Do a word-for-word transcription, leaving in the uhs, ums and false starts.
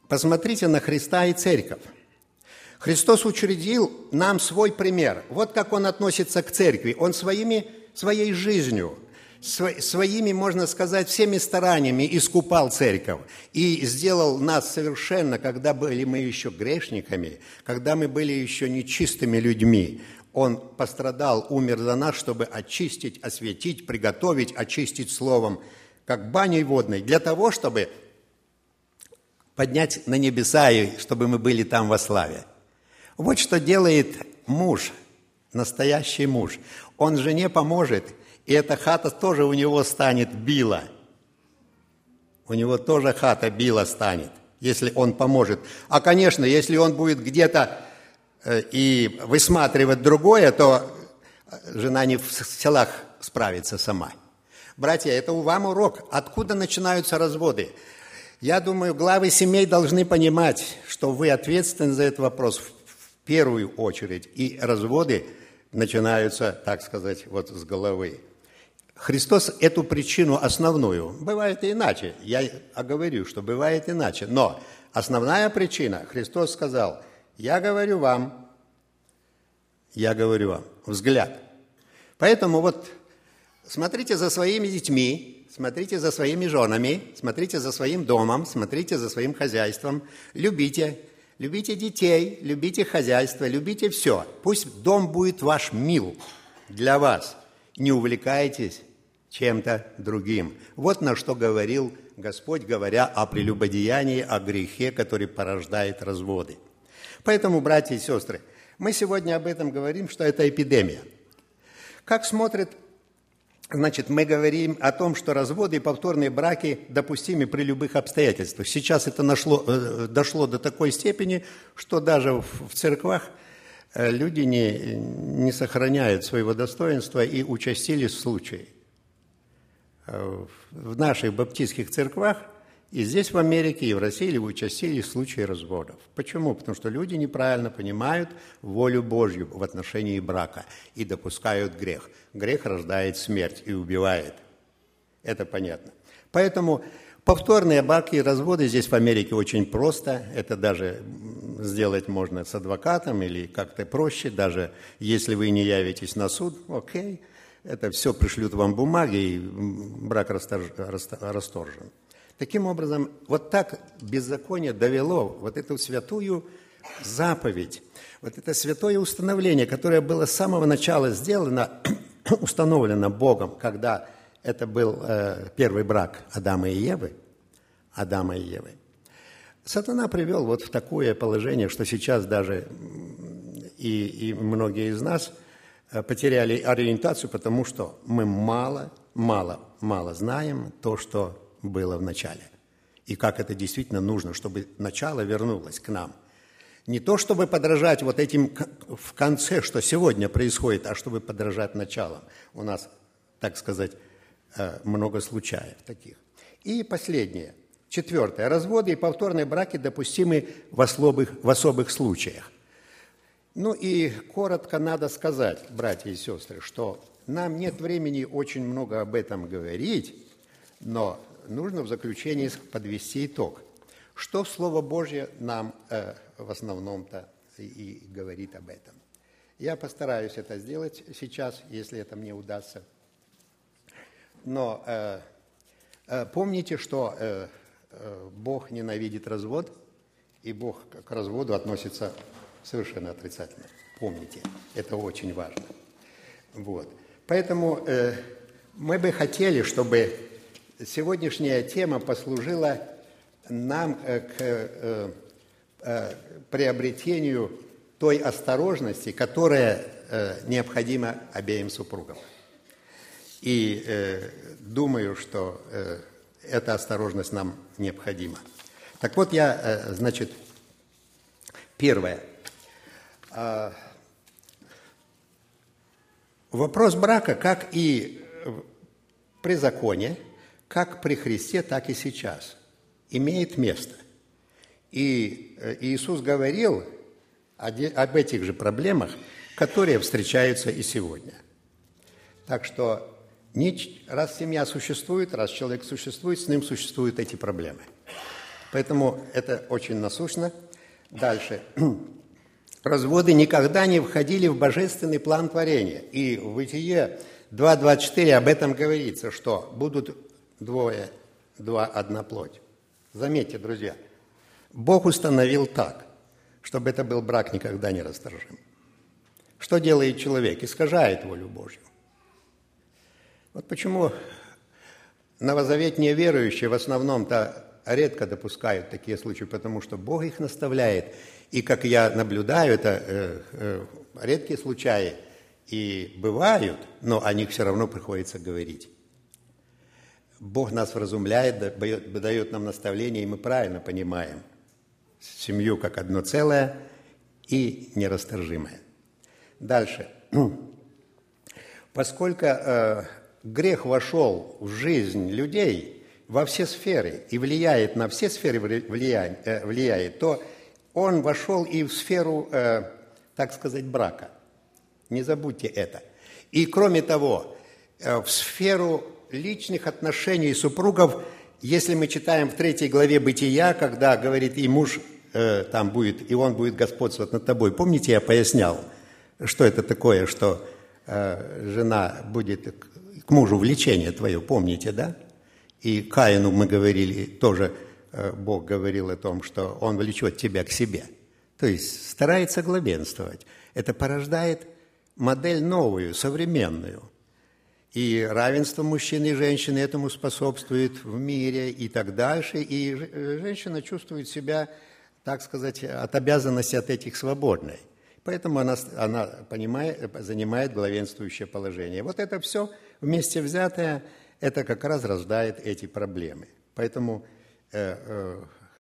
Посмотрите на Христа и церковь. Христос учредил нам свой пример. Вот как Он относится к церкви. Он своими, своей жизнью, своими, можно сказать, всеми стараниями искупал церковь и сделал нас совершенно, когда были мы еще грешниками, когда мы были еще нечистыми людьми. Он пострадал, умер за нас, чтобы очистить, осветить, приготовить, очистить словом, как баней водной, для того, чтобы поднять на небеса, и чтобы мы были там во славе. Вот что делает муж, настоящий муж. Он жене поможет, и эта хата тоже у него станет била. У него тоже хата била станет, если он поможет. А, конечно, если он будет где-то э, и высматривать другое, то жена не в силах справиться сама. Братья, это у вам урок. Откуда начинаются разводы? Я думаю, главы семей должны понимать, что вы ответственны за этот вопрос в первую очередь. И разводы начинаются, так сказать, вот с головы. Христос эту причину основную, бывает и иначе, я оговорю, что бывает иначе, но основная причина, Христос сказал, я говорю вам, я говорю вам, взгляд. Поэтому вот смотрите за своими детьми, смотрите за своими женами, смотрите за своим домом, смотрите за своим хозяйством, любите, любите детей, любите хозяйство, любите все. Пусть дом будет ваш мил для вас, не увлекайтесь чем-то другим. Вот на что говорил Господь, говоря о прелюбодеянии, о грехе, который порождает разводы. Поэтому, братья и сестры, мы сегодня об этом говорим, что это эпидемия. Как смотрят, значит, мы говорим о том, что разводы и повторные браки допустимы при любых обстоятельствах. Сейчас это нашло, дошло до такой степени, что даже в церквах люди не, не сохраняют своего достоинства и участились случаи. В наших баптистских церквах и здесь в Америке, и в России участились случаи разводов. Почему? Потому что люди неправильно понимают волю Божью в отношении брака и допускают грех. Грех рождает смерть и убивает. Это понятно. Поэтому повторные браки и разводы здесь в Америке очень просто. Это даже сделать можно с адвокатом или как-то проще. Даже если вы не явитесь на суд, окей. Это все пришлют вам бумаги, и брак расторжен. Таким образом, вот так беззаконие довело вот эту святую заповедь, вот это святое установление, которое было с самого начала сделано, установлено Богом, когда это был э, первый брак Адама и Евы, Адама и Евы. Сатана привел вот в такое положение, что сейчас даже и, и многие из нас потеряли ориентацию, потому что мы мало, мало, мало знаем то, что было в начале. И как это действительно нужно, чтобы начало вернулось к нам. Не то, чтобы подражать вот этим в конце, что сегодня происходит, а чтобы подражать началам. У нас, так сказать, много случаев таких. И последнее, четвертое. Разводы и повторные браки допустимы в особых, в особых случаях. Ну и коротко надо сказать, братья и сестры, что нам нет времени очень много об этом говорить, но нужно в заключении подвести итог. Что Слово Божье нам э, в основном-то и, и говорит об этом? Я постараюсь это сделать сейчас, если это мне удастся. Но э, э, помните, что э, э, Бог ненавидит развод, и Бог к разводу относится совершенно отрицательно. Помните, это очень важно. Вот. Поэтому э, мы бы хотели, чтобы сегодняшняя тема послужила нам э, к э, э, приобретению той осторожности, которая э, необходима обеим супругам. И э, думаю, что э, эта осторожность нам необходима. Так вот, я, э, значит, первое. Вопрос брака, как и при законе, как при Христе, так и сейчас, имеет место. И Иисус говорил об этих же проблемах, которые встречаются и сегодня. Так что, раз семья существует, раз человек существует, с ним существуют эти проблемы. Поэтому это очень насущно. Дальше. Разводы никогда не входили в божественный план творения. И в Бытие два двадцать четыре об этом говорится, что будут двое, два, одна плоть. Заметьте, друзья, Бог установил так, чтобы это был брак никогда не расторжим. Что делает человек? Искажает волю Божью. Вот почему новозаветные верующие в основном-то редко допускают такие случаи, потому что Бог их наставляет. И, как я наблюдаю, это э, э, редкие случаи и бывают, но о них все равно приходится говорить. Бог нас вразумляет, дает, дает нам наставления, и мы правильно понимаем семью как одно целое и нерасторжимое. Дальше. Поскольку э, грех вошел в жизнь людей во все сферы и влияет на все сферы, влияет, э, влияет то он вошел и в сферу, э, так сказать, брака. Не забудьте это. И кроме того, э, в сферу личных отношений супругов, если мы читаем в третьей главе Бытия, когда говорит, и муж э, там будет, и он будет господствовать над тобой. Помните, я пояснял, что это такое, что э, жена будет к мужу влечение твое, помните, да? И Каину мы говорили, тоже э, Бог говорил о том, что он влечет тебя к себе. То есть старается главенствовать. Это порождает модель новую, современную. И равенство мужчины и женщины этому способствует в мире и так дальше. И женщина чувствует себя, так сказать, от обязанности от этих свободной. Поэтому она, она понимает, занимает главенствующее положение. Вот это все вместе взятое, это как раз рождает эти проблемы. Поэтому э, э,